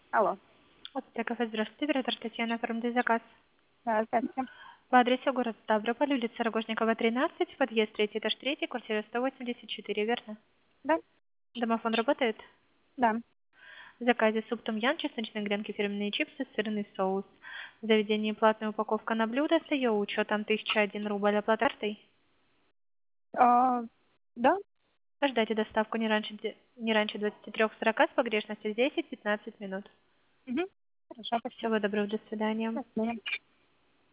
Алло. Аптека, здравствуйте, оператор Татьяна, оформляю заказ. Здравствуйте. По адресу город Ставрополь, улица Рогожникова, 13, подъезд 3, этаж 3, квартира 184, верно? Да? Домофон работает? Да. В заказе суп том-ям, чесночные гренки, фирменные чипсы, сырный соус. В заведении платная упаковка на блюдо с ее учетом 1001 рубль, оплата картой. Да? Ждайте доставку не раньше 23:40 с погрешностью в 10-15 минут. Угу. Хорошо, спасибо. Всего доброго, до свидания. До свидания.